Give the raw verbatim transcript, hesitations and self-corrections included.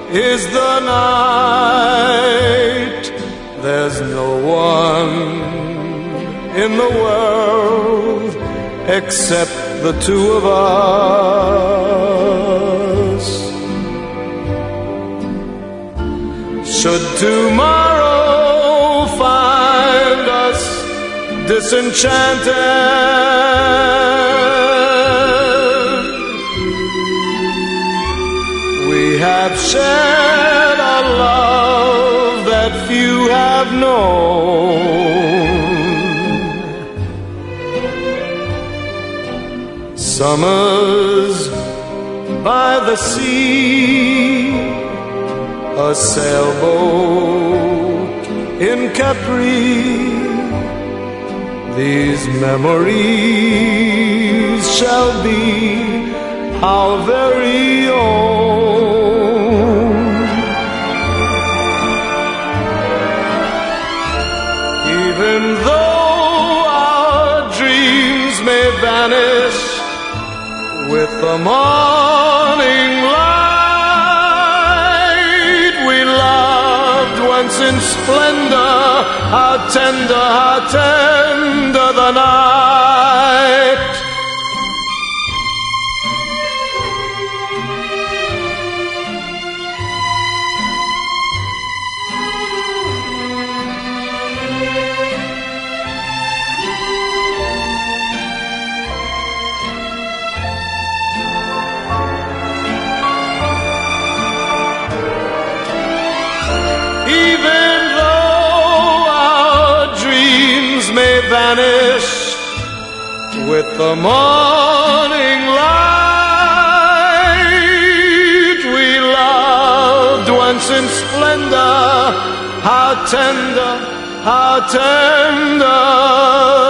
is the night. There's no one in the world except the two of us. Should tomorrow find us disenchanted, we have shared a love that few have known. Summers by the sea, a sailboat in Capri, these memories shall be our very own. Even though our dreams may vanish with the morning light, we loved once in splendor, how tender, how tender the night. Even though our dreams may vanish with the morning light, we loved once in splendor, how tender, how tender